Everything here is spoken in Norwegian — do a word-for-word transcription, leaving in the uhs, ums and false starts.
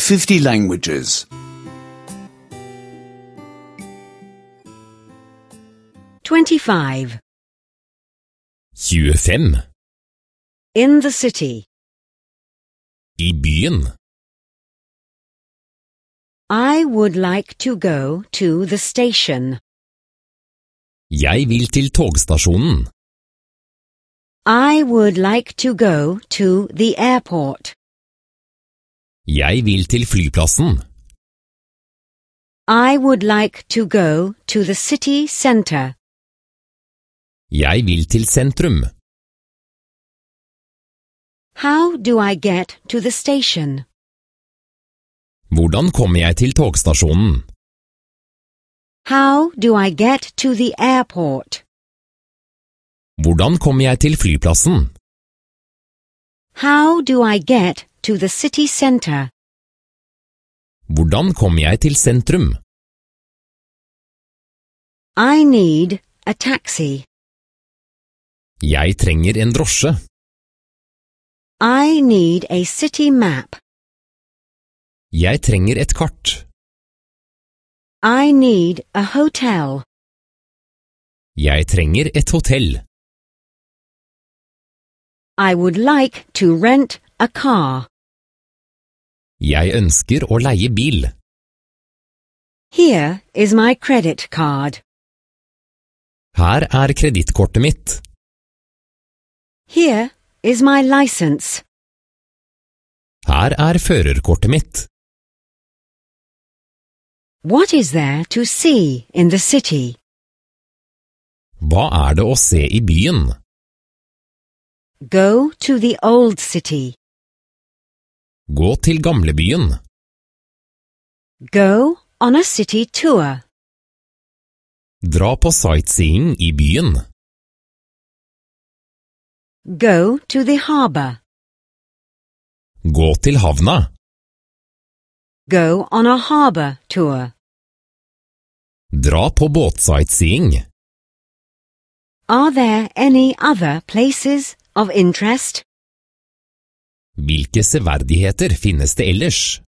fifty languages. twenty-five. tjuefem. In the city. I byen. I would like to go to the station. Jeg vil til togstasjonen. I would like to go to the airport. Jeg vil til flyplassen. I would like to go to the city center. Jeg vil til sentrum. How do I get to the station? Hvordan kommer jeg til togstasjonen? How do I get to the airport? Hvordan kommer jeg til flyplassen? How do I get to the city center? Hvordan kommer jeg til sentrum? I need a taxi. Jeg trenger en drosje. I need a city map. Jeg trenger et kart. I need a hotel. Jeg trenger et hotell. I would like to rent a car. Jeg ønsker å leie bil. Here is my credit card. Her er kredittkortet mitt. Here is my license. Her er førerkortet mitt. What is there to see in the city? Hva er det å se i byen? Go to the old city. Gå til gamlebyen. Go on a city tour. Dra på sightseeing i byen. Go to the harbor. Gå til havna. Go on a harbor tour. Dra på båtsightseeing. Are there any other places of interest? Hvilke severdigheter finnes det ellers?